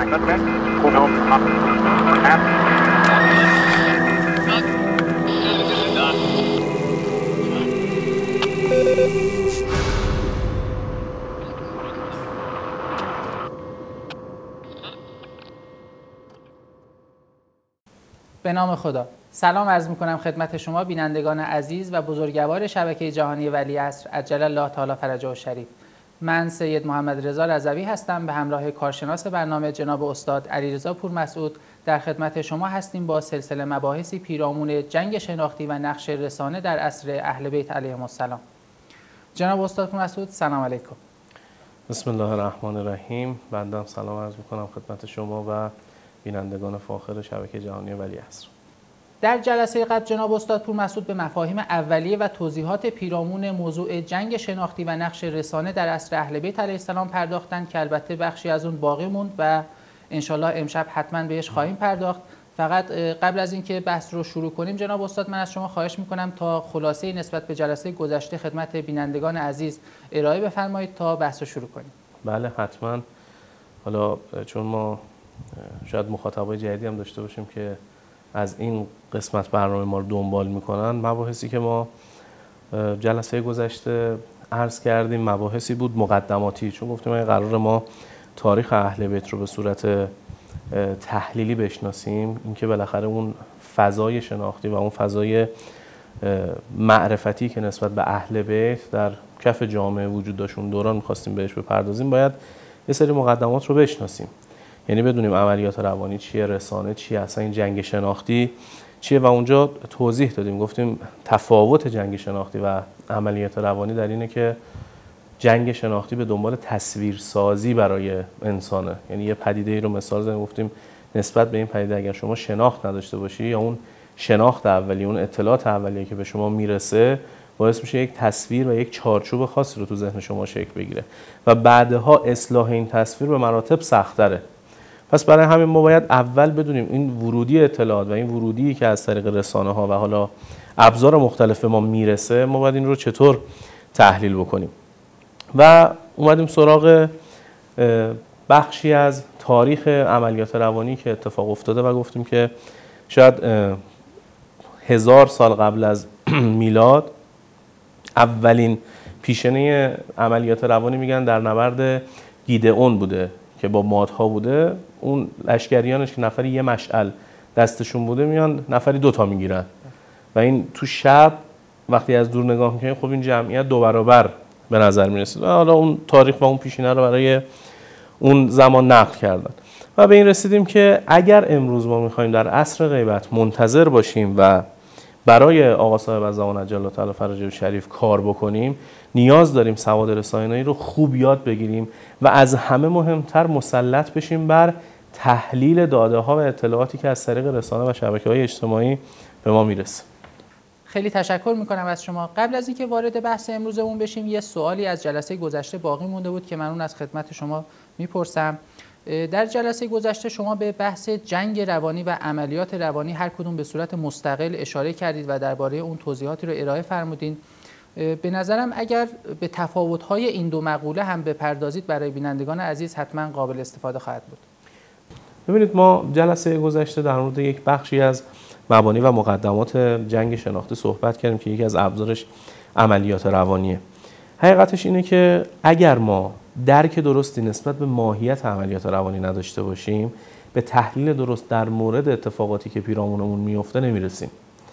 به نام خدا. سلام عرض می‌کنم خدمت شما بینندگان عزیز و بزرگوار شبکه جهانی ولیعصر عجل الله تعالی فرجه الشریف. من سید محمد رضا رضوی هستم، به همراه کارشناس برنامه جناب استاد علیرضا پورمسعود در خدمت شما هستیم با سلسله مباحثی پیرامون جنگ شناختی و نقش رسانه در عصر اهل بیت علیهم السلام. جناب استاد پورمسعود سلام علیکم. بسم الله الرحمن الرحیم. بنده سلام عرض می‌کنم خدمت شما و بینندگان فاخر شبکه جهانی ولیعصر. در جلسه قبل جناب استاد پورمسعود به مفاهیم اولیه و توضیحات پیرامون موضوع جنگ شناختی و نقش رسانه در عصر اهل بیت علیه السلام پرداختند که البته بخشی از اون باقی موند و انشالله امشب حتما بهش خواهیم پرداخت. فقط قبل از اینکه بحث رو شروع کنیم جناب استاد من از شما خواهش میکنم تا خلاصه نسبت به جلسه گذشته خدمت بینندگان عزیز ارائه بفرمایید تا بحث رو شروع کنیم. بله حتما. حالا چون ما شاید مخاطبای جدیدی هم داشته باشیم که از این قسمت برنامه ما رو دنبال میکنن، مباحثی که ما جلسه گذشته عرض کردیم مباحثی بود مقدماتی، چون گفتیم این قرار ما تاریخ اهل بیت رو به صورت تحلیلی بشناسیم، اینکه بالاخره اون فضای شناختی و اون فضای معرفتی که نسبت به اهل بیت در کف جامعه وجود داشت اون دوران می‌خواستیم بهش بپردازیم، باید یه سری مقدمات رو بشناسیم. یعنی بدونیم عملیات روانی چیه، رسانه چیه، اصلا این جنگ شناختی چیه و اونجا توضیح دادیم گفتیم تفاوت جنگ شناختی و عملیات روانی در اینه که جنگ شناختی به دنبال تصویرسازی برای انسانه. یعنی یه پدیده‌ای رو مثال زدیم گفتیم نسبت به این پدیده اگر شما شناخت نداشته باشی یا اون شناخت اولیه، اون اطلاعات اولیه که به شما میرسه باعث میشه یک تصویر و یک چارچوب خاصی رو تو ذهن شما شکل بگیره و بعدها اصلاح این تصویر به مراتب سخت‌تره. پس برای همین ما باید اول بدونیم این ورودی اطلاعات و این ورودی که از طریق رسانه ها و حالا ابزار مختلف به ما میرسه، ما باید این رو چطور تحلیل بکنیم. و اومدیم سراغ بخشی از تاریخ عملیات روانی که اتفاق افتاده و گفتیم که شاید 1000 سال قبل از میلاد اولین پیشینه عملیات روانی میگن در نبرد گیدئون بوده که با مادها بوده. اون لشکریانش که نفری یه مشعل دستشون بوده میان نفری 2 تا میگیرن و این تو شب وقتی از دور نگاه میکنیم خب این جمعیت 2 برابر به نظر میرسید و حالا اون تاریخ و اون پیشینه رو برای اون زمان نقل کردن و به این رسیدیم که اگر امروز ما میخوایم در عصر غیبت منتظر باشیم و برای آقا صاحب الزمان عجل الله تعالی فرجه الشریف کار بکنیم، نیاز داریم سواد رسانه‌ای رو خوب یاد بگیریم و از همه مهمتر مسلط بشیم بر تحلیل داده ها و اطلاعاتی که از طریق رسانه و شبکه‌های اجتماعی به ما میرسه. خیلی تشکر میکنم از شما. قبل از اینکه وارد بحث امروزمون بشیم یه سوالی از جلسه گذشته باقی مونده بود که من اون از خدمت شما میپرسم. در جلسه گذشته شما به بحث جنگ روانی و عملیات روانی هر کدوم به صورت مستقل اشاره کردید و درباره اون توضیحاتی رو ارائه فرمودین. به نظرم اگر به تفاوت‌های این دو مقوله هم بپردازید برای بینندگان عزیز حتما قابل استفاده خواهد بود. ببینید ما جلسه گذشته در مورد یک بخشی از مبانی و مقدمات جنگ شناختی صحبت کردیم که یکی از ابزارش عملیات روانیه. حقیقتش اینه که اگر ما درک درستی نسبت به ماهیت عملیات روانی نداشته باشیم، به تحلیل درست در مورد اتفاقاتی که پیرامونمون میفته نمیرسیم.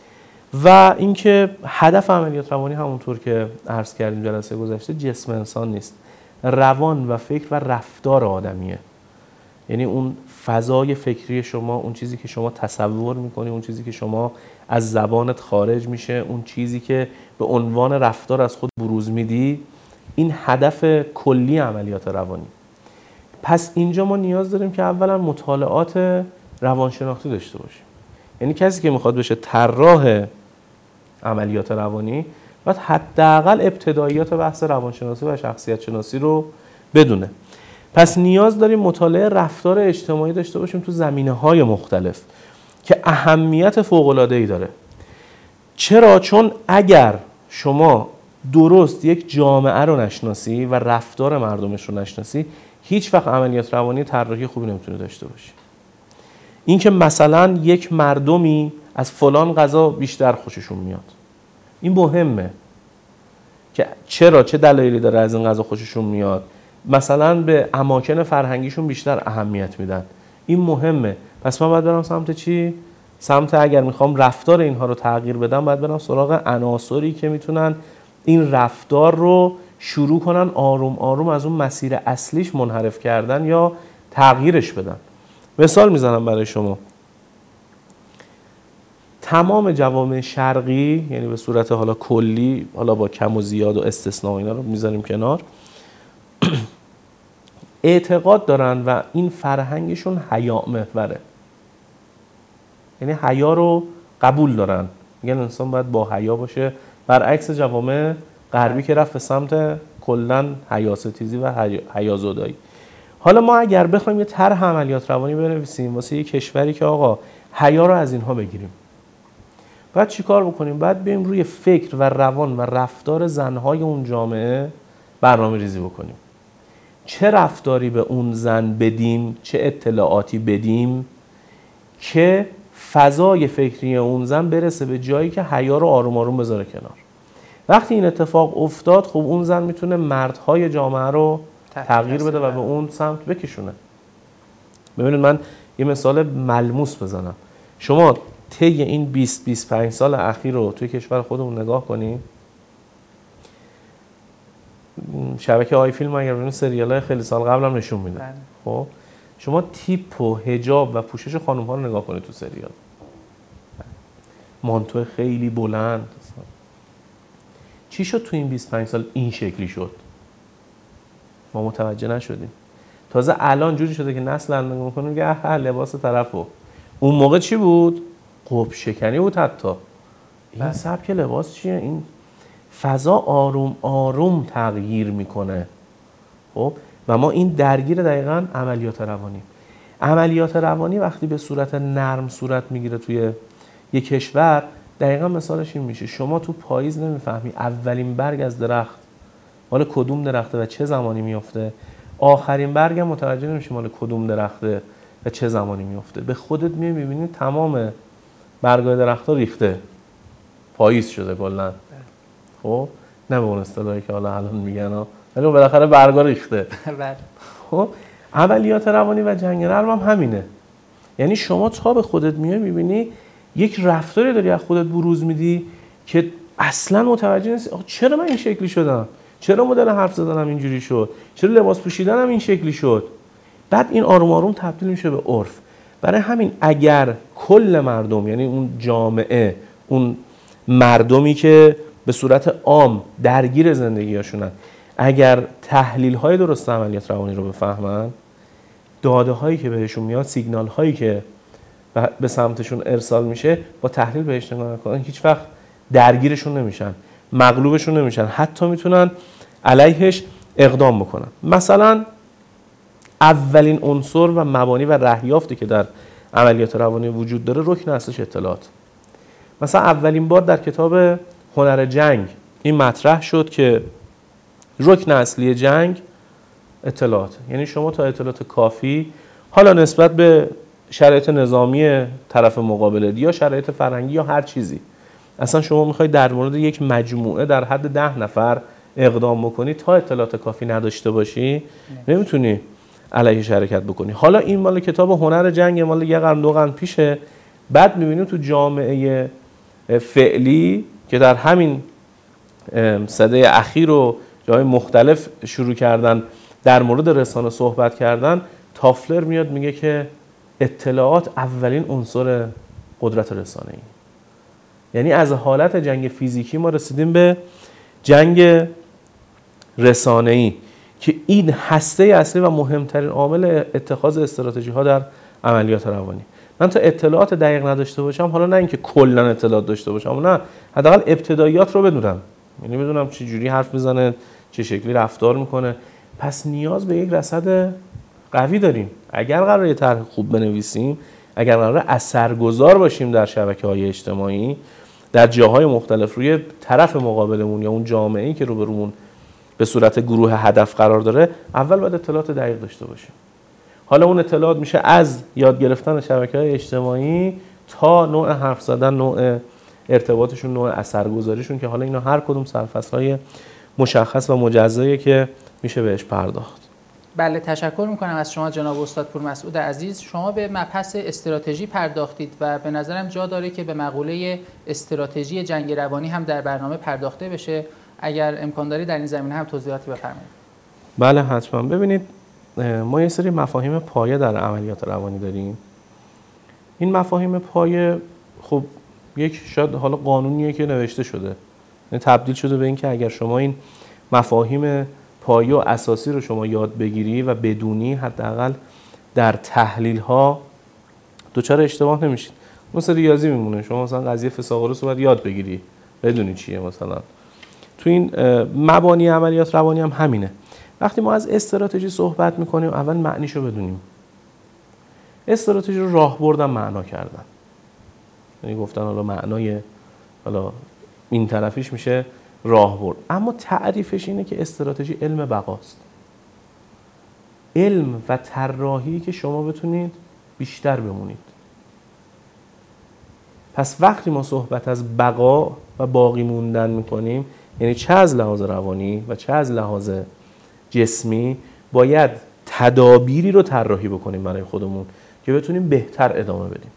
و اینکه هدف عملیات روانی همونطور که عرض کردیم جلسه گذشته جسم انسان نیست، روان و فکر و رفتار آدمیه. یعنی اون فضای فکری شما، اون چیزی که شما تصور میکنی، اون چیزی که شما از زبانت خارج میشه، اون چیزی که به عنوان رفتار از خود بروز میدی، این هدف کلی عملیات روانی. پس اینجا ما نیاز داریم که اولا مطالعات روانشناختی داشته باشیم. یعنی کسی که میخواد بشه طراح عملیات روانی باید حداقل ابتداییات بحث روانشناسی و شخصیت شناسی رو بدونه. پس نیاز داریم مطالعه رفتار اجتماعی داشته باشیم تو زمینه‌های مختلف که اهمیت فوق‌العاده‌ای داره. چرا؟ چون اگر شما درست یک جامعه رو نشناسی و رفتار مردمش رو نشناسی، هیچ وقت عملیات روانی طراحی خوبی نمیتونه داشته باشه. این که مثلا یک مردمی از فلان غذا بیشتر خوششون میاد، این مهمه که چرا، چه دلایلی داره از این غذا خوششون میاد، مثلا به اماکن فرهنگیشون بیشتر اهمیت میدن، این مهمه. پس من باید برم سمت چی؟ سمت اگر میخوام رفتار اینها رو تغییر بدم، باید برم سراغ عناصری که میتونن این رفتار رو شروع کنن آروم آروم از اون مسیر اصلیش منحرف کردن یا تغییرش بدن. مثال میزنم برای شما. تمام جوامع شرقی، یعنی به صورت حالا کلی، حالا با کم و زیاد و استثناء اینا رو میذاریم کنار، اعتقاد دارن و این فرهنگشون حیا محوره، یعنی حیا رو قبول دارن، میگن انسان باید با حیا باشه، برعکس جوامع غربی که رفت به سمت کلاً حیاستیزی و حیازدایی. حالا ما اگر بخوایم یه طرح عملیات روانی بنویسیم واسه یه کشوری که آقا حیا رو از اینها بگیریم، بعد چی کار بکنیم؟ بعد بریم روی فکر و روان و رفتار زنهای اون جامعه برنامه ریزی بکنیم. چه رفتاری به اون زن بدیم، چه اطلاعاتی بدیم که فضای فکری اون زن برسه به جایی که حیا رو آروم آروم بذاره کنار. وقتی این اتفاق افتاد، خب اون زن میتونه مردهای جامعه رو تغییر بده و به اون سمت بکشونه. ببینید من یه مثال ملموس بزنم. شما طی این 20-25 سال اخیر رو توی کشور خودمون نگاه کنیم، شبکه آی فیلم اگر ببینید سریال‌های خیلی سال قبل هم نشون میده. خب شما تیپ و حجاب و پوشش خانم‌ها رو نگاه کنید تو سریال. مانتو خیلی بلند. چی شد تو این 25 سال این شکلی شد؟ ما متوجه نشدیم. تازه الان جوری شده که نسل الان نگاه می‌کنه میگه اه لباس طرفو. اون موقع چی بود؟ قب شکنی بود حتی. این سبک لباس چیه؟ این فضا آروم آروم تغییر میکنه. خب و ما این درگیر دقیقاً عملیات روانی. عملیات روانی وقتی به صورت نرم صورت میگیره توی یک کشور، دقیقاً مثالش این میشه. شما تو پاییز نمیفهمی اولین برگ از درخت مال کدوم درخته و چه زمانی میفته، آخرین برگ هم متوجه نمیشی مال کدوم درخته و چه زمانی میفته. به خودت میبینی تمام برگای درخت‌ها ریخته، پاییز شده کلاً. خب نه به اون اصطلاحی که حالا الان میگن ها، ولی بالاخره برگا ریخته. خب عملیات روانی و جنگ نرم هم همینه. یعنی شما تا به خودت میبینی یک رفتاری داری از خودت بروز میدی که اصلا متوجه نیستی چرا من این شکلی شدم، چرا مدل حرف زدنم اینجوری شد، چرا لباس پوشیدنم این شکلی شد. بعد این آروم آروم تبدیل میشه به عرف. برای همین اگر کل مردم، یعنی اون جامعه، اون مردمی که به صورت عام درگیر زندگیاشونن، اگر تحلیل‌های درست عملیات روانی رو بفهمن، داده‌هایی که بهشون میاد، سیگنال‌هایی که به سمتشون ارسال میشه، با تحلیل بهش نگاه کنن، هیچ وقت درگیرشون نمیشن، مغلوبشون نمیشن، حتی میتونن علیهش اقدام بکنن. مثلا اولین عنصر و مبانی و رهیافتی که در عملیات روانی وجود داره رکن اصلیش اطلاعات. مثلا اولین بار در کتاب هنر جنگ این مطرح شد که رکن اصلی جنگ اطلاعات. یعنی شما تا اطلاعات کافی، حالا نسبت به شرایط نظامی طرف مقابل یا شرایط فرهنگی یا هر چیزی، اصلا شما میخوای در مورد یک مجموعه در حد 10 نفر اقدام بکنی، تا اطلاعات کافی نداشته باشی نمیتونی علیه حرکت بکنی. حالا این مال کتاب هنر جنگ، مال یه قرن 2 قرن پیشه. بعد میبینیم تو جامعه فعلی که در همین سده اخیر و جای مختلف شروع کردن در مورد رسانه صحبت کردن، تافلر میاد میگه که اطلاعات اولین عنصر قدرت رسانه‌ای. یعنی از حالت جنگ فیزیکی ما رسیدیم به جنگ رسانه‌ای که این هسته اصلی و مهمترین عامل اتخاذ استراتژی ها در عملیات روانی. من تا اطلاعات دقیق نداشته باشم، حالا نه اینکه کلا اطلاعات داشته باشم، نه، حداقل ابتداییات رو بدونم، یعنی بدونم چه جوری حرف میزنه، چه شکلی رفتار میکنه. پس نیاز به یک رصد قوی داریم. اگر قراره یه طرح خوب بنویسیم، اگر قراره اثرگذار باشیم در شبکه‌های اجتماعی، در جاهای مختلف روی طرف مقابلمون یا اون جامعه‌ای که روبرومون به صورت گروه هدف قرار داره، اول باید اطلاعات دقیق داشته باشیم. حالا اون اطلاعات میشه از یاد گرفتن شبکه‌های اجتماعی تا نوع حرف زدن، نوع ارتباطشون، نوع اثرگذاریشون، که حالا اینا هر کدوم سرفصل‌های مشخص و مجزایی که میشه بهش پرداخت. بله، تشکر میکنم از شما جناب استاد پورمسعود عزیز. شما به مبحث استراتژی پرداختید و به نظرم جا داره که به مقوله استراتژی جنگ روانی هم در برنامه پرداخته بشه. اگر امکان داره در این زمینه هم توضیحاتی بفرمایید. بله حتما. ببینید ما یه سری مفاهیم پایه در عملیات روانی داریم. این مفاهیم پایه خب یک شاید حالا قانونیه که نوشته شده، یعنی تبدیل شده به این که اگر شما این مفاهیم پایه و اساسی رو شما یاد بگیری و بدونی، حداقل در تحلیل ها دچار اشتباه نمیشید. مثلا ریاضی میمونه، شما مثلا قضیه فیثاغورس رو باید یاد بگیری، بدونی چیه. مثلا تو این مبانی عملیات روانی هم همینه. وقتی ما از استراتژی صحبت میکنیم، اول معنیشو بدونیم. استراتژی رو راه بردن معنا کردن، یعنی گفتن حالا معنای حالا این طرفیش میشه راهبرد، اما تعریفش اینه که استراتژی علم بقاست. علم و طراحی که شما بتونید بیشتر بمونید. پس وقتی ما صحبت از بقا و باقی موندن میکنیم، یعنی چه از لحاظ روانی و چه از لحاظ جسمی، باید تدابیری رو طراحی بکنیم برای خودمون که بتونیم بهتر ادامه بدیم.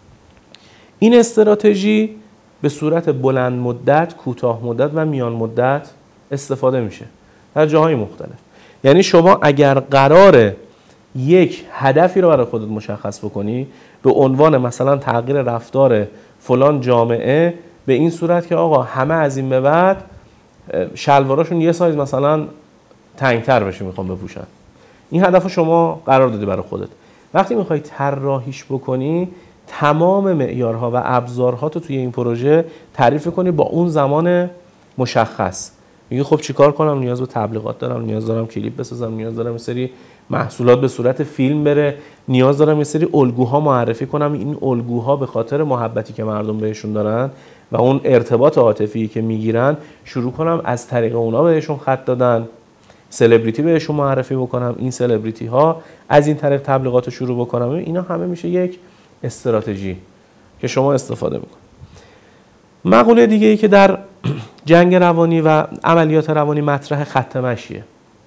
این استراتژی به صورت بلند مدت، کوتاه مدت و میان مدت استفاده میشه در جاهای مختلف. یعنی شما اگر قراره یک هدفی رو برای خودت مشخص بکنی به عنوان مثلا تغییر رفتار فلان جامعه به این صورت که آقا همه از این به بعد شلواراشون یه سایز مثلا تنگتر بشه میخوام بپوشن، این هدف رو شما قرار دادی برای خودت. وقتی میخوای طراحیش بکنی، تمام معیارها و ابزارها تو توی این پروژه تعریف کنی با اون زمان مشخص. میگی خب چیکار کنم؟ نیاز به تبلیغات دارم، نیاز دارم کلیپ بسازم، نیاز دارم یه سری محصولات به صورت فیلم بره، نیاز دارم یه سری الگوها معرفی کنم. این الگوها به خاطر محبتی که مردم بهشون دارن و اون ارتباط عاطفی که میگیرن، شروع کنم از طریق اونا بهشون خط دادن، سلبریتی بهشون معرفی بکنم، این سلبریتی ها از این طریق تبلیغات رو شروع بکنم. اینا همه میشه یک استراتژی که شما استفاده میکنید. مقوله دیگه ای که در جنگ روانی و عملیات روانی مطرح خط مشیه.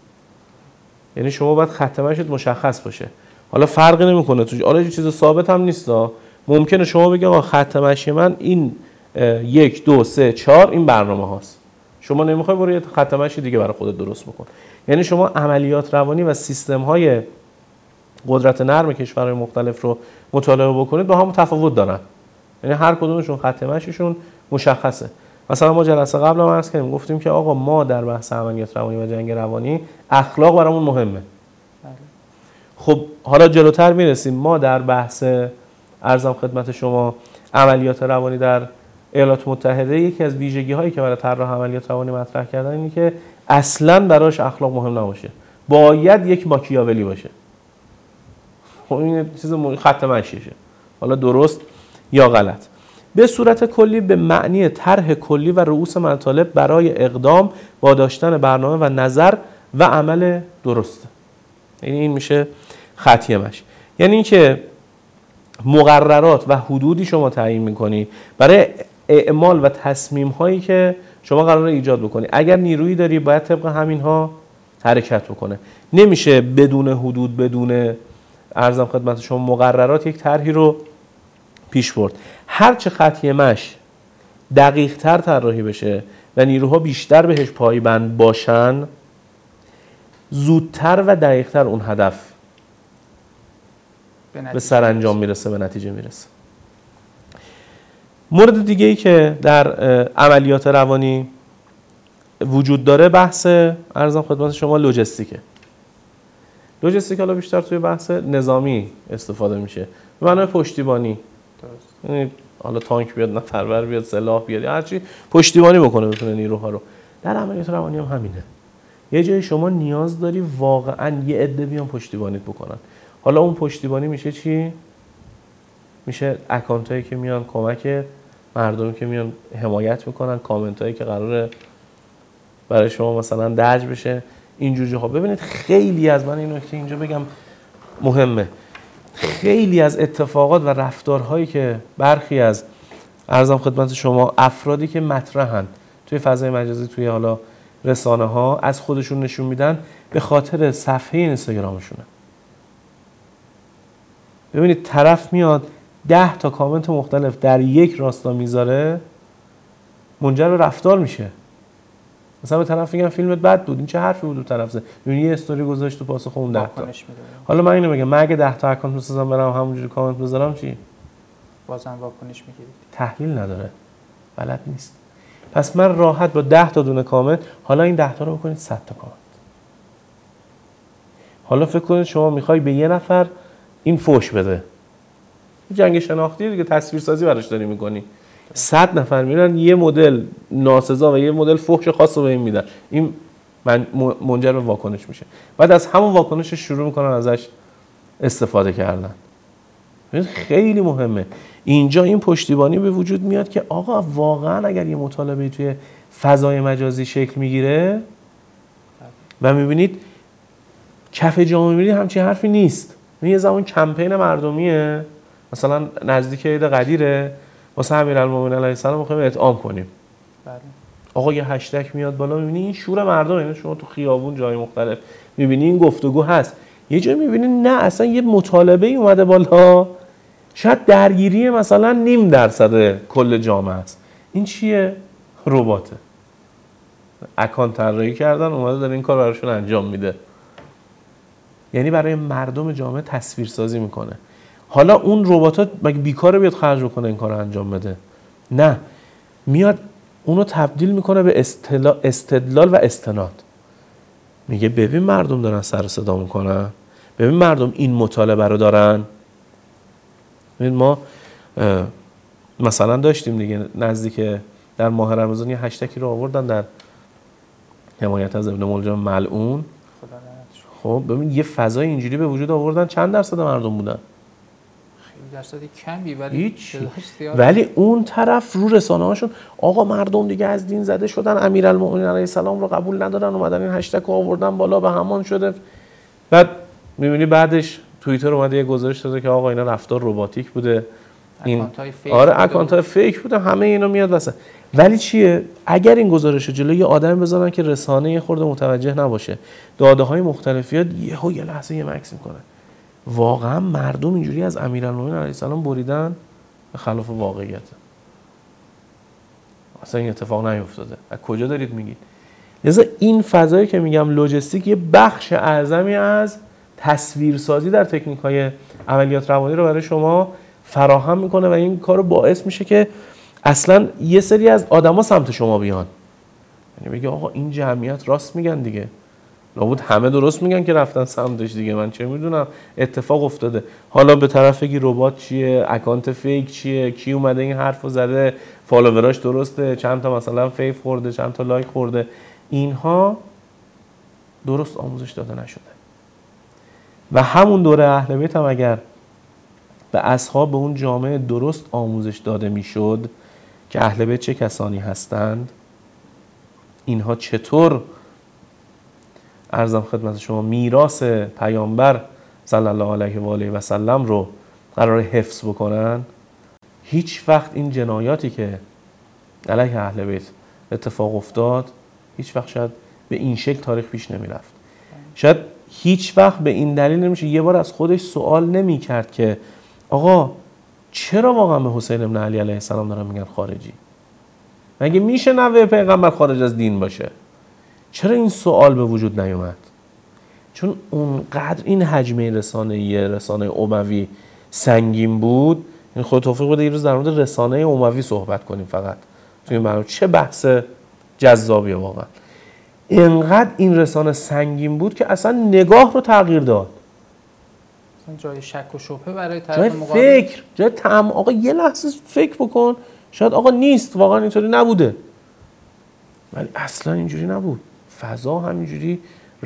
یعنی شما باید خط مشیت مشخص باشه. حالا فرقی نمیکنه تو حالا چیز ثابت هم نیستا. ممکنه شما بگی آقا خط مشی من این 1 2 3 4 این برنامه هاست. شما نمیخوای برو یه خط مشی دیگه برای خودت درست بکن. یعنی شما عملیات روانی و سیستم های قدرت نرم کشورهای مختلف رو مطالعه بکنید، با هم تفاوت دارن. یعنی هر کدومشون خط مشیشون مشخصه. مثلا ما جلسه قبل هم عرض کردیم، گفتیم که آقا ما در بحث عملیات روانی و جنگ روانی اخلاق برامون مهمه. خب حالا جلوتر میرسیم. ما در بحث عرضم خدمت شما عملیات روانی در ایالات متحده، یکی از ویژگی هایی که برای طراح عملیات روانی مطرح کردن اینه که اصلاً براش اخلاق مهم نباشه، باید یک ماکیاولی باشه. خب این چیز خط مشیشه، حالا درست یا غلط. به صورت کلی به معنی طرح کلی و رؤوس مطالب برای اقدام با داشتن برنامه و نظر و عمل درسته. یعنی این میشه خطی مشی. یعنی اینکه مقررات و حدودی شما تعیین میکنی برای اعمال و تصمیم هایی که شما قراره ایجاد بکنی. اگر نیرویی داری باید طبق همین ها حرکت بکنه. نمیشه بدون حدود، بدون عرضم خدمت شما مقررات یک طرحی رو پیش برد. هر چه خطی مش دقیق تر طراحی بشه و نیروها بیشتر بهش پایبند باشن، زودتر و دقیق تر اون هدف به سرانجام میرسه، به نتیجه میرسه. مورد دیگه ای که در عملیات روانی وجود داره بحث عرضم خدمت شما لوجستیکه. لوجستیک حالا بیشتر توی بحث نظامی استفاده میشه، به معنای پشتیبانی. یعنی حالا تانک بیاد، نفرور بیاد، سلاح بیاد، هر چی پشتیبانی بکنه بتونه نیروها رو. در عملیات روانی هم همینه. یه جایی شما نیاز داری واقعا یه عده بیان پشتیبانیت بکنن. حالا اون پشتیبانی میشه چی؟ میشه اکانتایی که میان کمک، مردمی که میان حمایت میکنن، کامنتایی که قراره برای شما مثلا درج بشه اینجور جاها. ببینید خیلی از من این نکته اینجا بگم مهمه، خیلی از اتفاقات و رفتارهایی که برخی از عرضم خدمت شما افرادی که مطرحن توی فضای مجازی، توی حالا رسانه ها از خودشون نشون میدن، به خاطر صفحه اینستاگرامشونه. ببینید طرف میاد 10 تا کامنت مختلف در یک راستا میذاره، منجر به رفتار میشه. مثلا به طرف میگن فیلمت بد بود، این چه حرفی بود؟ طرف زد یه استوری گذاشت تو پاسخ اون 10 تا. حالا من اینو میگم، من اگه 10 تا اکانت بسازم برام همونجوری کامنت بذارم چی؟ بازم واکنش میگیرید. تحلیل نداره، بلد نیست. پس من راحت با 10 تا دونه کامنت، حالا این 10 تا رو بکنید 100 تا کامنت. حالا فکر کنید شما میخوای به یه نفر این فوش بده، جنگ شناختی دیگه، تصویرسازی براش داری میکنی. 100 نفر میرن یه مدل ناسزا و یه مدل فحش خاص رو به این میدن، این منجر به واکنش میشه. بعد از همون واکنش شروع میکنن ازش استفاده کردن. خیلی مهمه اینجا این پشتیبانی به وجود میاد که آقا واقعا اگر یه مطالبه توی فضای مجازی شکل میگیره و میبینید کف جامعه میبینید همچین حرفی نیست. یه زمان کمپین مردمیه، مثلا نزدیک عید قدیره، واسه امیرالمومنین علیه السلام میخوایم اطعام کنیم. بله. آقا یه هشتگ میاد بالا، میبینی این شور مردم، اینو شما تو خیابون جای مختلف میبینی این گفتگو هست. یه جایی میبینی نه اصلا یه مطالبه ای اومده بالا، شاید درگیری مثلا 0.5% کل جامعه است. این چیه؟ رباته. اکانت طراحی کردن، اومده داره این کار براشون انجام میده. یعنی برای مردم جامعه تصویرسازی میکنه. حالا اون ربات‌ها مگه بیکاره بیاد خرج بکنه این کارو انجام بده؟ نه، میاد اونو تبدیل میکنه به استدلال و استناد. میگه ببین مردم دارن سر صدا میکنن، ببین مردم این مطالبه رو دارن. ببین ما مثلا داشتیم دیگه نزدیک در ماه رمضان یه هشتگی رو آوردن در حمایت از ابن ملجم ملعون. خب ببین یه فضای اینجوری به وجود آوردن، چند درصد مردم بودن؟ درصدی کمی، ولی ولی اون طرف رو رسانه هاشون آقا مردم دیگه از دین زده شدن، امیرالمومنین علیه السلام رو قبول ندارن، اومدن این هشتگ رو آوردن بالا، به همان شده. بعد میبینی بعدش توییتر اومده یه گزارش داده که آقا اینا رفتار رباتیک بوده، این اکانت های فیک بوده، همه اینا میاد واسه. ولی چیه؟ اگر این گزارش رو جلوی یه آدم بذارن که رسانه یه خورده متوجه نباشه، داده های مختلفیات یه لحظه یه مکس میکنه. واقعا مردم اینجوری از امیرالمومنین علیه السلام بریدن، به خلاف واقعیت. اصلا این اتفاق نیفتاده. از کجا دارید میگید؟ لذا این فضایی که میگم لوجستیک یه بخش اعظمی از تصویرسازی در تکنیک‌های عملیات روانی رو برای شما فراهم میکنه و این کارو باعث میشه که اصلا یه سری از آدما سمت شما بیان. یعنی بگه آقا این جمعیت راست میگن دیگه. لابد همه درست میگن که رفتن سمتش دیگه، من چه میدونم اتفاق افتاده. حالا به طرف بگی ربات چیه، اکانت فیک چیه، کی اومده این حرفو زده، فالووراش درسته، چند تا مثلا فیف خورده، چند تا لایک خورده، اینها درست آموزش داده نشده. و همون دوره اهل بیت هم اگر به اصحاب به اون جامعه درست آموزش داده میشد که اهل بیت چه کسانی هستند، اینها چطور عرضم خدمت شما میراث پیامبر صلی الله علیه و آله و سلم رو قرار حفظ بکنن، هیچ وقت این جنایاتی که علیه اهل بیت اتفاق افتاد هیچ وقت شاید به این شکل تاریخ پیش نمی رفت. شاید هیچ وقت به این دلیل نمیشه یه بار از خودش سوال نمی کرد که آقا چرا واقعا به حسین ابن علی علیه السلام دارن میگن خارجی؟ مگه میشه نوه پیغمبر خارج از دین باشه؟ چرا این سوال به وجود نیومد؟ چون اونقدر این حجمه رسانه اموی سنگین بود. این خود توفیق بده یه روز در مورد رسانه اموی صحبت کنیم فقط توی این برنامه. چه بحث جذابیه واقعا. اینقدر این رسانه سنگین بود که اصلا نگاه رو تغییر داد. اصلا جای شک و شبهه برای طرف جای مقابل، فکر، جای آقا یه لحظه فکر بکن، شاید آقا نیست، واقعا اینطوری نبوده. ولی اصلا اینجوری نبود. فضا همینجوری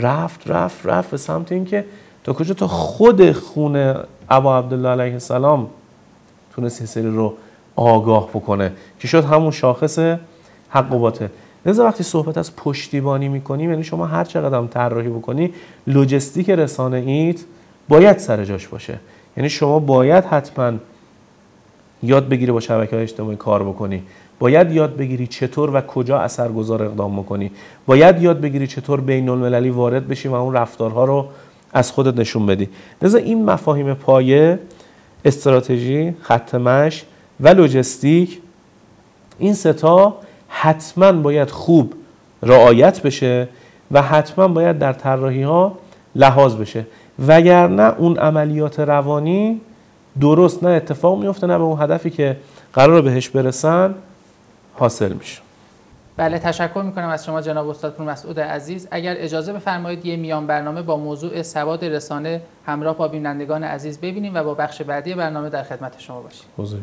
رفت به سمت این که تا کجا، تا خود خونه ابا عبدالله علیه السلام تونست یه سری رو آگاه بکنه که شد همون شاخص حق و باطل. لذا وقتی صحبت از پشتیبانی میکنیم، یعنی شما هر چقدر هم طراحی بکنی، لوجستیک رسانه ایت باید سر جاش باشه. یعنی شما باید حتما یاد بگیری با شبکه‌های اجتماعی کار بکنی، باید یاد بگیری چطور و کجا اثرگذار اقدام بکنی، باید یاد بگیری چطور بین‌المللی وارد بشی و اون رفتارها رو از خودت نشون بدی. لذا این مفاهیم پایه، استراتژی، خط مشی و لوجستیک، این سه تا حتما باید خوب رعایت بشه و حتما باید در طراحی ها لحاظ بشه، وگرنه اون عملیات روانی درست نه اتفاق میفته، نه به اون هدفی که قراره بهش برسن حاصل میشه. بله، تشکر میکنم از شما جناب استاد پور مسعود عزیز. اگر اجازه بفرمایید یه میان برنامه با موضوع سواد رسانه همراه با بینندگان عزیز ببینیم و با بخش بعدی برنامه در خدمت شما باشیم.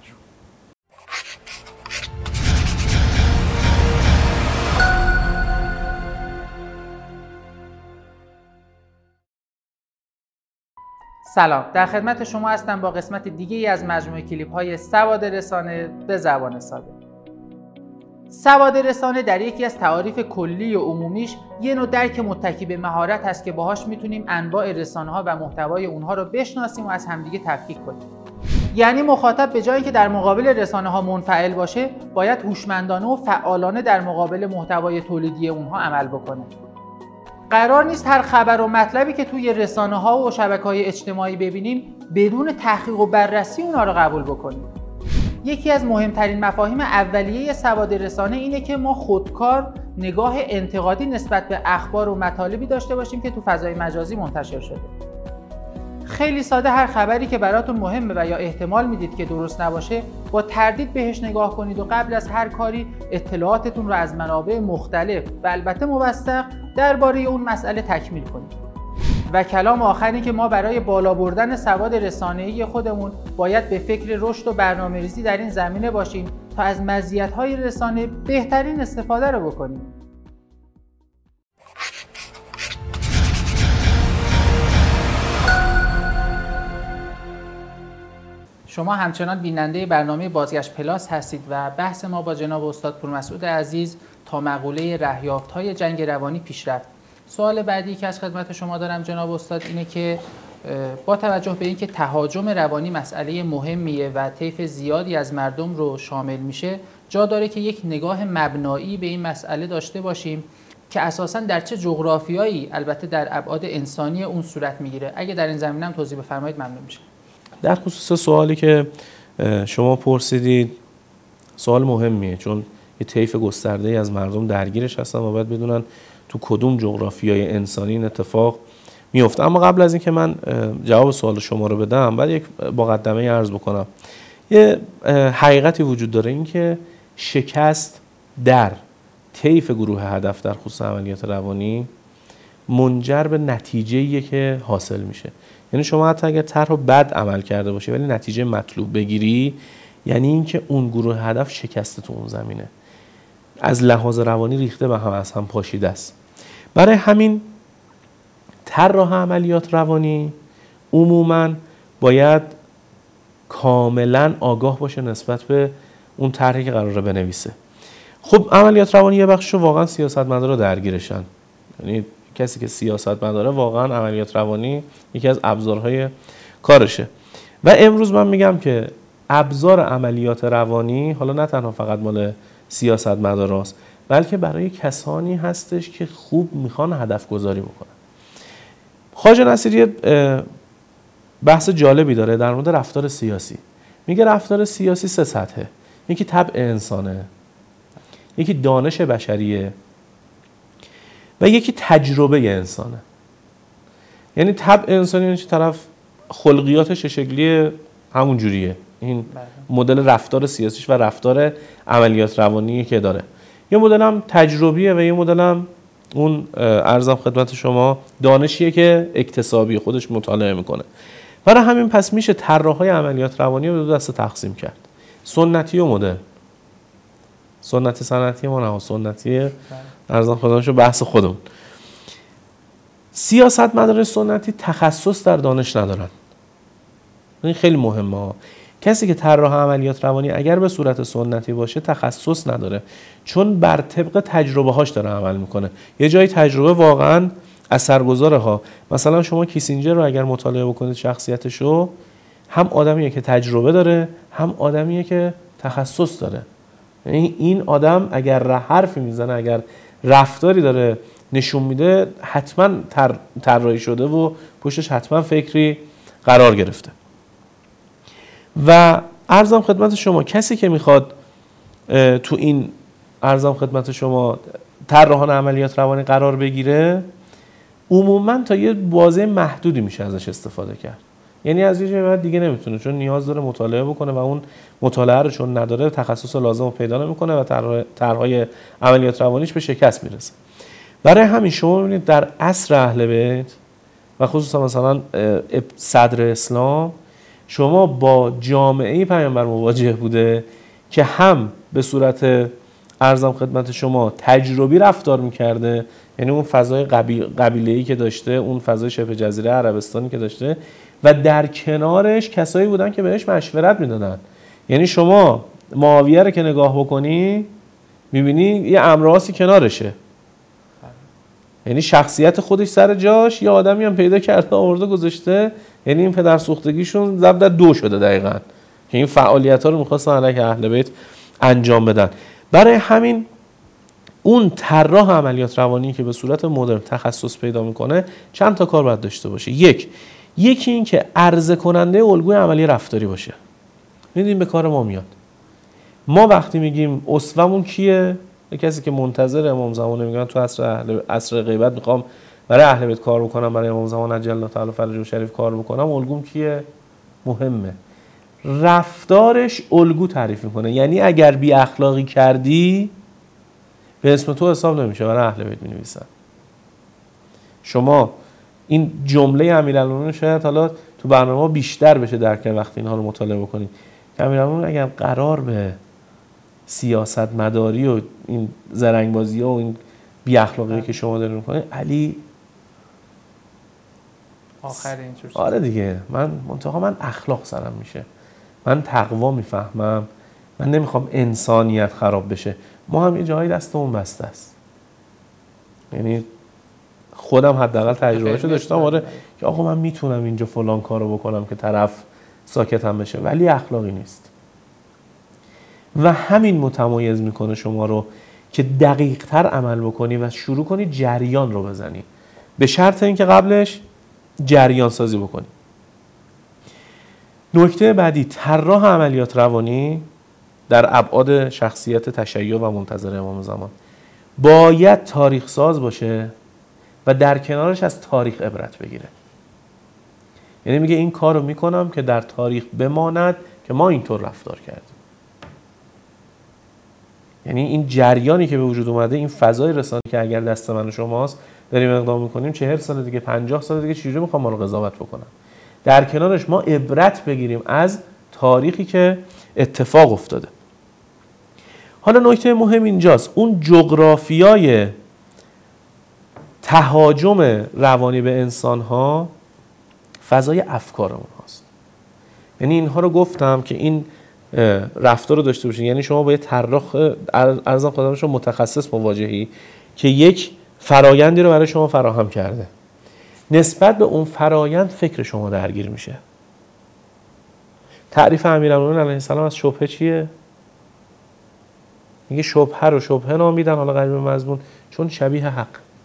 سلام، در خدمت شما هستم با قسمت دیگه‌ای از مجموعه کلیپ‌های سواد رسانه به زبان ساده. سواد رسانه در یکی از تعاریف کلی و عمومیش یه نوع درک متکی به مهارت هست که باهاش میتونیم انواع رسانه‌ها و محتوای اونها رو بشناسیم و از همدیگه تفکیک کنیم. یعنی مخاطب به جای اینکه در مقابل رسانه‌ها منفعل باشه، باید هوشمندانه و فعالانه در مقابل محتوای تولیدی اونها عمل بکنه. قرار نیست هر خبر و مطلبی که توی رسانه‌ها و شبکه‌های اجتماعی ببینیم بدون تحقیق و بررسی اونها رو قبول بکنیم. یکی از مهمترین مفاهیم اولیه سواد رسانه اینه که ما خودکار نگاه انتقادی نسبت به اخبار و مطالبی داشته باشیم که تو فضای مجازی منتشر شده. خیلی ساده هر خبری که براتون مهمه و یا احتمال میدید که درست نباشه، با تردید بهش نگاه کنید و قبل از هر کاری اطلاعاتتون رو از منابع مختلف و البته موثق درباره اون مسئله تکمیل کنید. و کلام آخری که ما برای بالا بردن سواد رسانه‌ای خودمون باید به فکر رشد و برنامه‌ریزی در این زمینه باشیم تا از مزیت‌های رسانه بهترین استفاده رو بکنیم. شما همچنان بیننده برنامه بازگشت پلاس هستید و بحث ما با جناب استاد پور مسعود عزیز تا مقوله رهیافت‌های جنگ روانی پیش رفت. سوال بعدی که از خدمت شما دارم جناب استاد اینه که با توجه به اینکه تهاجم روانی مسئله مهمیه و طیف زیادی از مردم رو شامل میشه، جا داره که یک نگاه مبنایی به این مسئله داشته باشیم که اساساً در چه جغرافیایی، البته در ابعاد انسانی اون صورت میگیره. اگه در این زمینه هم توضیح بفرمایید ممنون میشه. در خصوص سوالی که شما پرسیدید سوال مهمیه، چون یه طیف گسترده‌ای از مردم درگیرش هستن و باید بدونن تو کدوم جغرافیای انسانی این اتفاق میفته. اما قبل از اینکه من جواب سوال شما رو بدم، بعد یک مقدمه عرض بکنم. یه حقیقتی وجود داره، این که شکست در طیف گروه هدف در خصوص عملیات روانی منجر به نتیجه‌ایه که حاصل میشه. یعنی شما حتی اگر طرح بد عمل کرده باشی ولی نتیجه مطلوب بگیری، یعنی اینکه اون گروه هدف شکسته تو اون زمینه، از لحاظ روانی ریخته و هم از هم پاشیده است. برای همین طراح عملیات روانی عموماً باید کاملاً آگاه باشه نسبت به اون طرحی که قراره بنویسه. خب عملیات روانی یه بخشو واقعاً سیاستمدارا درگیرشن. یعنی کسی که سیاستمداره واقعاً عملیات روانی یکی از ابزارهای کارشه. و امروز من میگم که ابزار عملیات روانی حالا نه تنها فقط مال سیاستمداراست، بلکه برای کسانی هستش که خوب میخوان هدف گذاری بکنن. خواجه نصیری بحث جالبی داره در مورد رفتار سیاسی. میگه رفتار سیاسی 3 سطحه. یکی طبع انسانه، یکی دانش بشریه و یکی تجربه انسانه. یعنی طبع انسانی یعنی طرف خلقیاتش شکلی همون جوریه. این مدل رفتار سیاسیش و رفتار عملیات روانی که داره. یه مدل هم تجربیه و یه مدل هم اون عرضم خدمت شما دانشیه که اکتسابی خودش مطالعه میکنه. برای همین پس میشه طراحهای عملیات روانی رو به 2 دسته تقسیم کرد: سنتی و مدرن. سنتی صنعتی ما نه، سنتی عرضم خدمتشو بحث خودمون. سیاستمداران سنتی تخصص در دانش ندارن. این خیلی مهمه. کسی که طراح عملیات روانی اگر به صورت سنتی باشه تخصص نداره، چون بر طبق تجربه هاش داره عمل میکنه. یه جایی تجربه واقعا اثرگذاره ها. مثلا شما کیسینجر رو اگر مطالعه بکنید شخصیتشو، هم آدمیه که تجربه داره، هم آدمیه که تخصص داره. یعنی این آدم اگر حرفی میزنه، اگر رفتاری داره نشون میده، حتما طراحی شده و پشتش حتما فکری قرار گرفته. و عرضم خدمت شما کسی که میخواد تو این عرضم خدمت شما طراحان عملیات روانی قرار بگیره، عموما تا یه بازه محدودی میشه ازش استفاده کرد. یعنی از یه جای بعد دیگه نمیتونه، چون نیاز داره مطالعه بکنه و اون مطالعه رو چون نداره تخصص لازم رو پیدا نمیکنه و طرحهای عملیات روانیش به شکست میرسه. برای همین شما میبینید در عصر اهل بیت و خصوصا مثلا صدر اسلام، شما با جامعه پیامبر مواجه بوده که هم به صورت عرضم خدمت شما تجربی رفتار میکرده، یعنی اون فضای قبیله‌ای که داشته، اون فضای شبه جزیره عربستانی که داشته، و در کنارش کسایی بودن که بهش مشورت میدادن. یعنی شما معاویه رو که نگاه بکنی میبینی یه امراسی کنارشه، یعنی شخصیت خودش سر جاش، یه آدمی هم پیدا کرده آورده گذاشته، یعنی این پدر سوختگیشون ضرب در 2 شده دقیقاً که این فعالیت‌ها رو می‌خواستن علیه اهل بیت انجام بدن. برای همین اون طراح عملیات روانی که به صورت مدرن تخصص پیدا میکنه چند تا کار باید داشته باشه. یکی این که عرضه کننده الگوی عملی رفتاری باشه. می‌دونیم به کار ما میاد. ما وقتی میگیم اسوه‌مون کیه؟ کسی که منتظر امام زمان میگن تو عصر غیبت میخوام برای اهل بیت کار بکنم، برای امام زمان عجل الله تعالی فرجه شریف کار بکنم، الگوم کیه؟ مهمه. رفتارش الگو تعریف میکنه. یعنی اگر بی اخلاقی کردی به اسم تو حساب نمیشه، برای اهل بیت مینویسن. شما این جمله امیرالمومنین شاید حالا تو برنامه بیشتر بشه درک وقتی اینها رو مطالعه بکنید که امیرالمومنین اگر قرار به سیاست مداری و این زرنگبازی ها و این بی اخلاقی که شما دارین میکنید، علی آخر اینجور. آره دیگه، من اخلاق سرم میشه، من تقوا میفهمم، من نمیخوام انسانیت خراب بشه. ما هم یه جایی دستمون بسته است. یعنی خودم حداقل تجربهشو داشتم، آره، که آقا من میتونم اینجا فلان کارو بکنم که طرف ساکتم بشه، ولی اخلاقی نیست. و همین متمایز میکنه شما رو که دقیق تر عمل بکنی و شروع کنی جریان رو بزنی، به شرط اینکه قبلش جریان سازی بکنی. نکته بعدی، طراح عملیات روانی در ابعاد شخصیت تشیع و منتظر امام زمان باید تاریخ ساز باشه و در کنارش از تاریخ عبرت بگیره. یعنی میگه این کار رو میکنم که در تاریخ بماند که ما اینطور رفتار کردیم. یعنی این جریانی که به وجود اومده، این فضای رسانه‌ای که اگر دست من و شماست داریم اقدام میکنیم، 40 سال دیگه 50 سال دیگه چجوری میخوام ما رو قضاوت بکنم؟ در کنارش ما عبرت بگیریم از تاریخی که اتفاق افتاده. حالا نکته مهم اینجاست، اون جغرافیای تهاجم روانی به انسان‌ها فضای افکار اونهاست. یعنی اینها رو گفتم که این رفتار رو داشته باشین. یعنی شما با یه طراح ارزان خدمتش متخصص مواجهی که یک فرایندی رو برای شما فراهم کرده، نسبت به اون فرایند فکر شما درگیر میشه. تعریف امیرالمومنین علیه السلام از شبهه چیه؟ میگه شبهه رو شبهه نامیدن، حالا قریب مضمون، چون شبیه حق.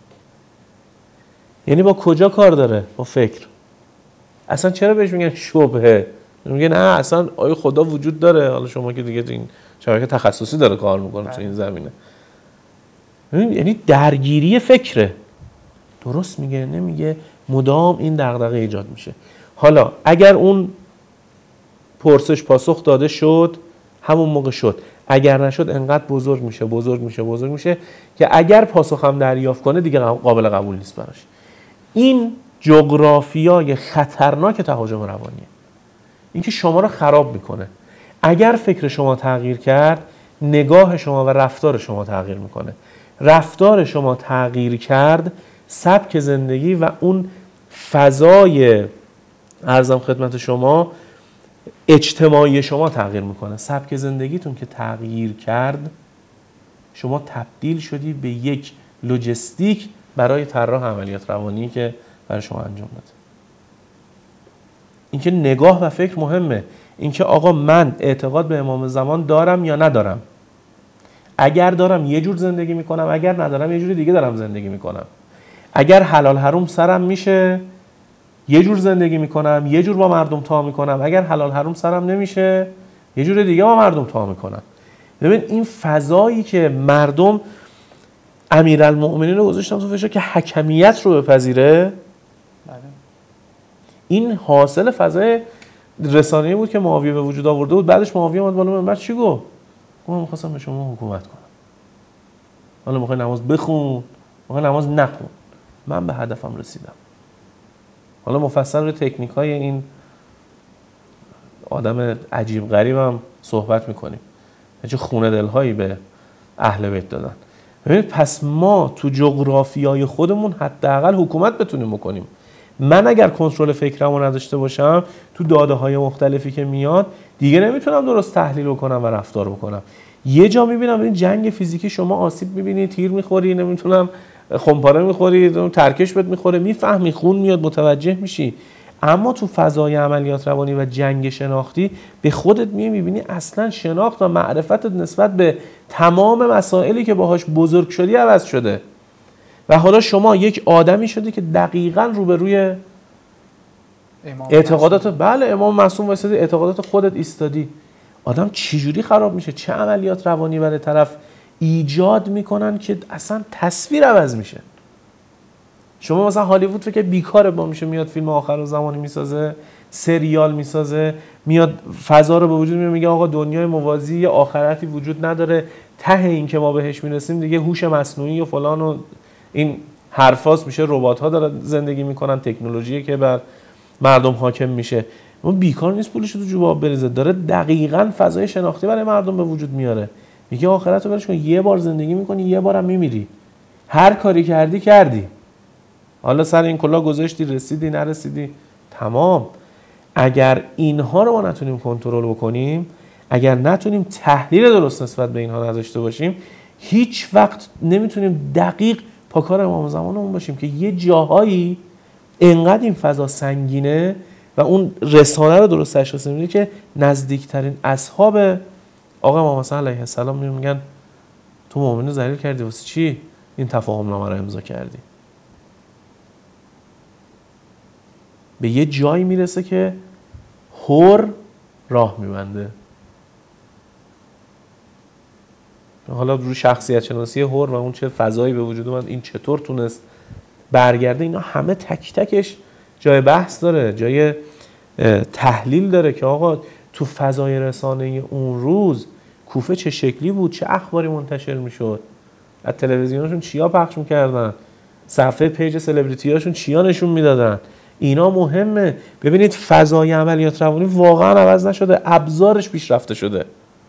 یعنی با کجا کار داره؟ با فکر. اصلا چرا بهش میگن شبهه؟ میگه نه اصلا آیا خدا وجود داره؟ حالا شما که دیگه این شبکه تخصصی داره کار میکنه تو این زمینه. یعنی درگیری فکره. درست میگه نمیگه، مدام این دغدغه ایجاد میشه. حالا اگر اون پرسش پاسخ داده شد، همون موقع شد. اگر نشد انقدر بزرگ میشه که اگر پاسخ هم دریافت کنه دیگه قابل قبول نیست براش. این جغرافیای خطرناک تهاجم روانیه. این که شما رو خراب میکنه. اگر فکر شما تغییر کرد، نگاه شما و رفتار شما تغییر میکنه. رفتار شما تغییر کرد، سبک زندگی و اون فضای ارزم خدمت شما اجتماعی شما تغییر میکنه. سبک زندگیتون که تغییر کرد، شما تبدیل شدی به یک لوجستیک برای طراح عملیات روانی که برای شما انجام داده. اینکه نگاه و فکر مهمه. اینکه آقا من اعتقاد به امام زمان دارم یا ندارم. اگر دارم یه جور زندگی میکنم، اگر ندارم یه جور دیگه دارم زندگی میکنم. اگر حلال حروم سرم میشه یه جور زندگی میکنم، یه جور با مردم تا میکنم. اگر حلال حروم سرم نمیشه یه جور دیگه با مردم تا میکنم. ببین این فضایی که مردم امیرالمؤمنین رو گذاشتم تو فشار که حکمیت رو بپذیره، این حاصل فضای رسانه‌ای بود که معاویه به وجود آورده بود. بعدش معاویه اومد بالا منبر چی گفت؟ من می‌خواستم به شما حکومت کنم. حالا می‌خوای نماز بخون، می‌خوای نماز نخون. من به هدفم رسیدم. حالا مفصل روی تکنیک‌های این آدم عجیب غریبم صحبت می‌کنیم. چه خونه دل‌هایی به اهل بیت دادن. ببینید پس ما تو جغرافیای خودمون حداقل حکومت بتونیم بکنیم. من اگر کنترل فکرمو نداشته باشم تو داده‌های مختلفی که میاد دیگه نمیتونم درست تحلیل بکنم و رفتار بکنم. یه جا میبینم این جنگ فیزیکی شما آسیب میبینی، تیر میخوری، نمیتونم خمپاره میخوری، ترکش بهت میخوره، میفهمی، خون میاد، متوجه میشی. اما تو فضای عملیات روانی و جنگ شناختی به خودت میبینی اصلا شناخت و معرفتت نسبت به تمام مسائلی که باهاش بزرگ شدی عوض شده و حالا شما یک آدمی شدی که دقیقاً روبروی اعتقادات بله امام معصوم وایسادی، اعتقادات خودت ایستادی. آدم چجوری خراب میشه؟ چه عملیات روانی برای طرف ایجاد میکنن که اصلا تصویر عوض میشه. شما مثلا هالیوود فکر بیکاره با میشه، میاد فیلم آخرالزمانی میسازه، سریال میسازه، میاد فضا رو به وجود میاره، میگه آقا دنیای موازی یه آخرتی وجود نداره، ته این که ما بهش میرسیم دیگه هوش مصنوعی و فلان و این حرفاست، میشه ربات‌ها دارن زندگی میکنن، تکنولوژی که بر مردم حاکم میشه. اون بیکار نیست پولش تو جوب آب بریزه، داره دقیقاً فضای شناختی برای مردم به وجود میاره. میگه آخرت رو برش کن، یه بار زندگی میکنی، یه بارم میمیری، هر کاری کردی کردی، حالا سر این کلا گذاشتی، رسیدی نرسیدی تمام. اگر اینها رو ما نتونیم کنترل بکنیم، اگر نتونیم تحلیل درست نسبت به اینها نداشته باشیم، هیچ وقت نمیتونیم دقیق پاکار امام زمانمون باشیم که یه جاهایی انقدر این فضا سنگینه و اون رسانه رو درست تشخیص نمیده که نزدیکترین اصحاب آقا امام حسن علیه السلام میگن تو مؤمنو ذلیل کردی، واسه چی این تفاهم نامه رو امضا کردی؟ به یه جایی میرسه که هور راه میبنده. حالا روی شخصیت شناسی هور و اون چه فضایی به وجود اومد، این چطور تونست برگرده، اینا همه تک تکش جای بحث داره، جای تحلیل داره که آقا تو فضای رسانه‌ای اون روز کوفه چه شکلی بود، چه اخباری منتشر میشد، از تلویزیونشون چیا پخش میکردن، صفحه پیج سلبریتیاشون چیا نشون میدادن. اینا مهمه. ببینید فضای عملیات روانی واقعا عوض نشده، ابزارش پیشرفته شده.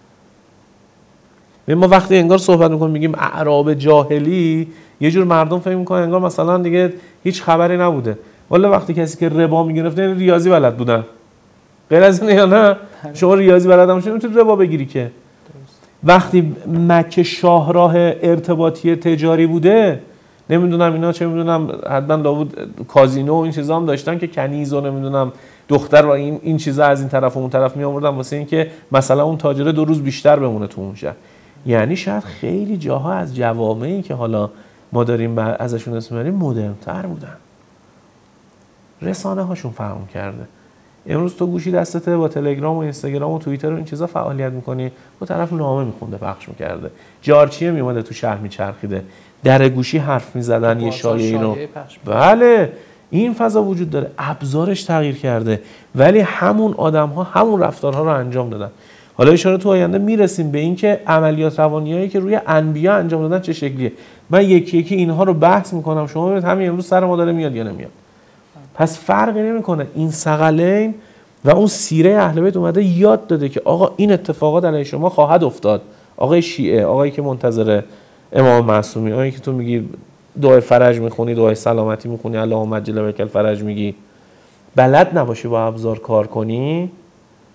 ما وقتی انگار صحبت میکنیم میگیم اعراب جاهلی، یه جور مردم فکر میکنن انگار مثلا دیگه هیچ خبری نبوده. والا وقتی کسی که ربا میگرفته ریاضی بلد بودن، غیر از اینه یا نه؟ شما ریاضی بلد نباشید نمیتونید ربا بگیری که. وقتی مکه شاهراه ارتباطی تجاری بوده، نمیدونم اینا چه میدونم حتما داوود کازینو و این چیزا هم داشتن که کنیز و نمیدونم دختر و این چیزا از این طرف و اون طرف می آوردن واسه اینکه مثلا اون تاجر 2 روز بیشتر بمونه تو اون شهر. یعنی شاید خیلی جاها از جوامعی که حالا ما داریم ازشون اسم میبریم مدرن‌تر بودن، رسانه هاشون فهم کرده. امروز تو گوشی دستته با تلگرام و اینستاگرام و توییتر و این چیزا فعالیت میکنی، اون طرف نامه میخونده پخش میکرده، جارچیه میومده تو شهر میچرخیده، در گوشی حرف میزدن، یه شایعه رو. بله این فضا وجود داره، ابزارش تغییر کرده ولی همون آدم ها همون رفتارها رو انجام دادن. حالا اشاره تو آینده میرسیم به این که عملیات روانیایی که روی انبیا انجام دادن چه شکلیه. من یکی یکی اینها رو بحث میکنم، شما ببینید همین امروز سر ما داره میاد یا نمیاد. پس فرقی نمیکنه. این ثقلین و اون سیره اهل بیت اومده یاد داده که آقا این اتفاقات علیه شما خواهد افتاد. آقای شیعه، آقایی که منتظر امام معصومی، آقایی که تو میگی دعای فرج میخونی، دعای سلامتی میخونی، اللهم عجل بک الفرج میگی، بلد نباشی با ابزار کار کنی،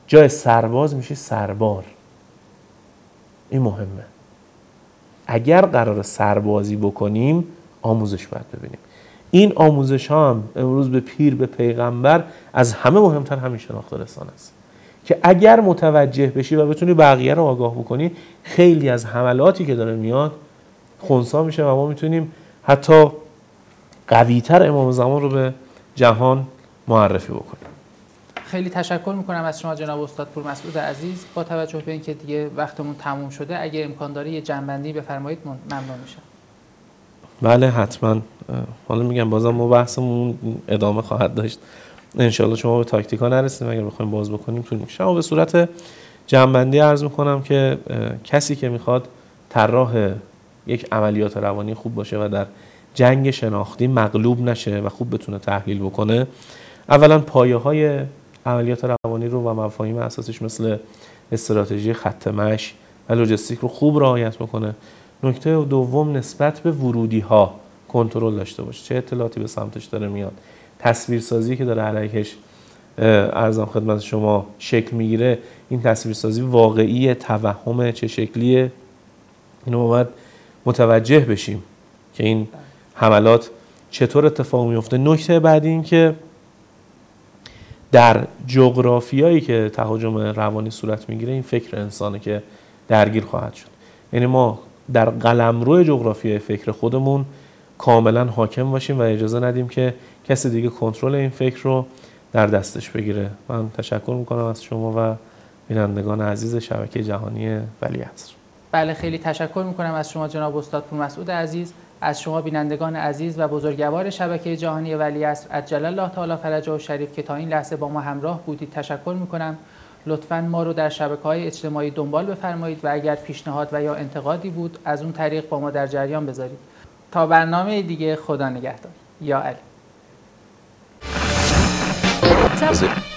جای سرباز میشی سربار. این مهمه. اگر قرار سربازی بکنیم آموزش باید ببینیم. این آموزش ها هم امروز به پیر به پیغمبر از همه مهمتر همین شناخت رسانه است که اگر متوجه بشی و بتونی بقیه رو آگاه بکنی، خیلی از حملاتی که داره میاد خنثی میشه و ما میتونیم حتی قوی‌تر امام زمان رو به جهان معرفی بکنیم. خیلی تشکر میکنم از شما جناب استاد پورمسعود عزیز. با توجه به اینکه دیگه وقتمون تموم شده، اگه امکان داره یه جنبندی بفرمایید ممنون میشم. بله حتما. حالا میگم بازم ما بحثمون ادامه خواهد داشت. انشالله شما به تاکتیکا نرسید، اگر بخوایم باز بکنیم طول میکشه. اما به صورت جنبندی عرض میکنم که کسی که میخواد طراح یک عملیات روانی خوب باشه و در جنگ شناختی مغلوب نشه و خوب بتونه تحلیل بکنه، اولا پایه‌های عملیات روانی رو و مفاهیم اساسیش مثل استراتژی خط مشی و لوجستیک رو خوب رعایت بکنه. نکته دوم نسبت به ورودی ها کنترل داشته باشه، چه اطلاعاتی به سمتش داره میاد، تصویرسازی که داره علیهش ارزم خدمت شما شکل میگیره، این تصویرسازی واقعی، توهم، چه شکلیه، اینو باید متوجه بشیم که این حملات چطور اتفاق میفته. نکته بعدی این که در جغرافیایی که تهاجم روانی صورت میگیره، این فکر انسانه که درگیر خواهد شد. یعنی ما در قلمرو جغرافیای فکر خودمون کاملا حاکم باشیم و اجازه ندیم که کسی دیگه کنترل این فکر رو در دستش بگیره. من تشکر میکنم از شما و بینندگان عزیز شبکه جهانی ولیعصر. بله خیلی تشکر میکنم از شما جناب استاد پورمسعود عزیز، از شما بینندگان عزیز و بزرگوار شبکه جهانی ولیعصر عجل الله تعالی فرجه الشریف که تا این لحظه با ما همراه بودید تشکر میکنم. لطفاً ما رو در شبکه‌های اجتماعی دنبال بفرمایید و اگر پیشنهاد و یا انتقادی بود از اون طریق با ما در جریان بذارید. تا برنامه دیگه، خدا نگهدار. یا علی.